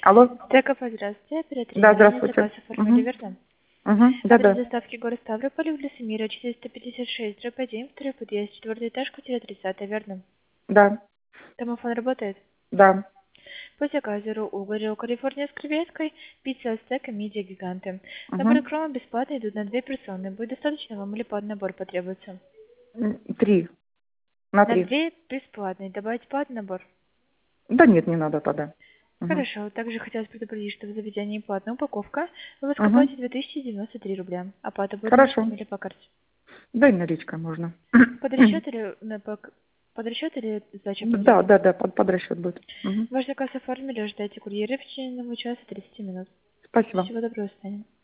Алло? Цекова, здравствуйте. Оператор Да, Елена, здравствуйте. заказ оформили, верно? Да, Адрес да. доставки город Ставрополь, улица Мира, 456/1, второй подъезд, 4-й этаж, квартира 30, верно? Да, Домофон работает? да. По заказу угорел Калифорния с креветкой, пицца ацтека, мидия, гиганты. Наборы Угу. крома бесплатно идут на 2 персоны. Будет достаточно вам или под набор потребуется? 3. На На 3. 2 бесплатные. Добавить под набор? Да нет, не надо тогда. Угу. Хорошо. Также хотелось предупредить, что в заведении платная упаковка. Вы Угу. платите 2093 рубля. Оплата будет Хорошо. наличными или по карте? Да и наличка можно. Под расчет или под расчет или сдача по Да, кредиту? да, да, под расчет будет. Угу. Ваш заказ оформили, ожидайте курьера в течение 1 часа 30 минут. Спасибо. Всего доброго, Таня.